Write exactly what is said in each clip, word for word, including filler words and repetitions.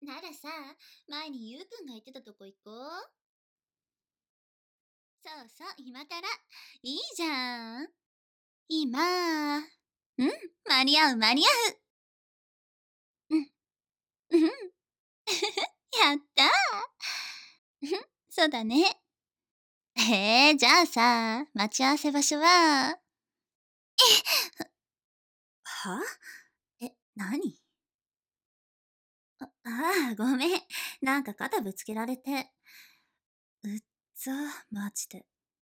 ならさ、前にゆうくんが言ってたとこ行こう。そうそう、今から。いいじゃん。今。うん、間に合う間に合う。うん、うん。やったー。うんそうだね。へえ、じゃあさ、待ち合わせ場所は。はえ、なにああー、ごめん。なんか肩ぶつけられて。うっざ、マジで。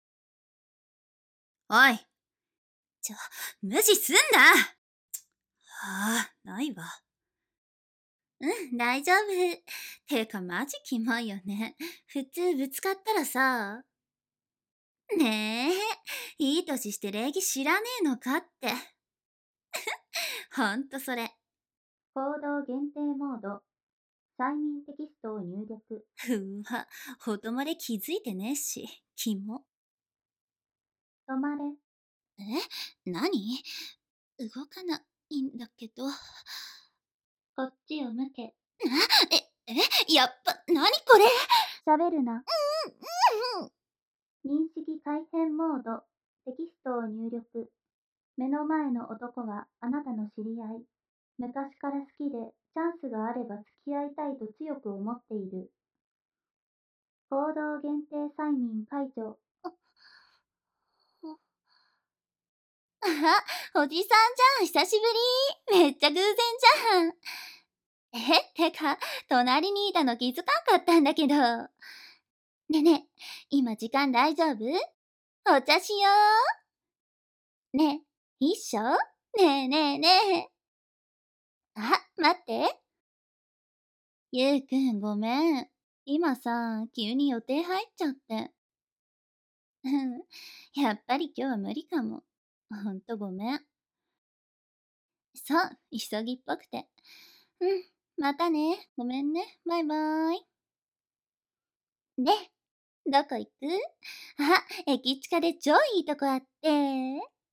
おい、ちょ、無視すんなはあ、ないわ。うん、大丈夫。てか、マジキモいよね。普通ぶつかったらさ。ねえ、いい年して礼儀知らねえのかって。ほんとそれ。行動限定モード。催眠テキストを入力。うわ、ほとまで気づいてねえし、キモ。止まれ。え何動かないんだけど。こっちを向け。え、え、やっぱ、なにこれ喋るな。うん、うん、認識改変モード。テキストを入力。目の前の男はあなたの知り合い。昔から好きで、チャンスがあれば付き合いたいと強く思っている。行動限定催眠解除。あ、おじさんじゃん、久しぶり。めっちゃ偶然じゃん。え、てか、隣にいたの気づかんかったんだけど。ねえねえ、今時間大丈夫お茶しよう。ねえ、一緒ねえねえねえ。あ、待って。ゆうくんごめん。今さ、急に予定入っちゃって。うん。やっぱり今日は無理かも。ほんとごめん。そう、急ぎっぽくて。うん。またね。ごめんね。バイバーイ。で、どこ行くあ、駅近で超いいとこあって。